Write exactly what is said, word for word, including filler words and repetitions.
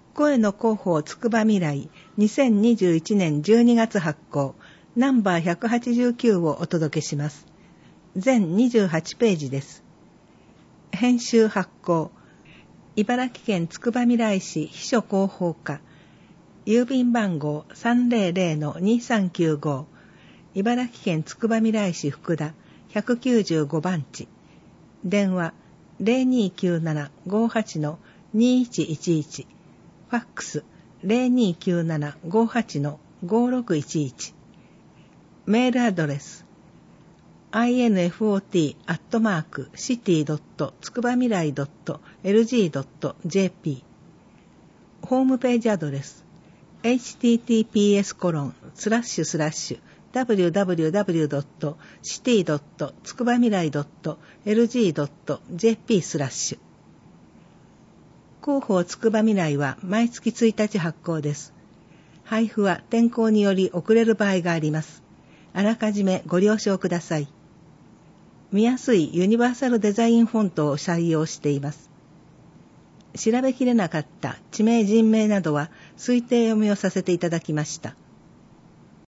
声の広報つくば未来にせんにじゅういちねんじゅうにがつ発行ナンバーひゃくはちじゅうきゅうをお届けします。全にじゅうはちページです。編集発行茨城県つくばみらい市秘書広報課郵便番号 さんぜろぜろのにさんきゅうご 茨城県つくばみらい市福田ひゃくきゅうじゅうごばんち電話 ゼロにきゅうなな ごはち のにいちいちいちファックス ゼロにきゅうなな ごはち のごろくいちいちメールアドレス アイエヌエフオーティー アットマーク シティ ドット つくばみらい ドット エルジー ドット ジェーピー ホームページアドレス エイチティーティーピーエスコロンスラッシュスラッシュダブリューダブリューダブリュー ドット シティ ドット つくばみらい ドット エルジー ドット ジェーピー スラッシュ広報つくばみらいは毎月ついたち発行です。配布は天候により遅れる場合があります。あらかじめご了承ください。見やすいユニバーサルデザインフォントを採用しています。調べきれなかった地名人名などは推定読みをさせていただきました。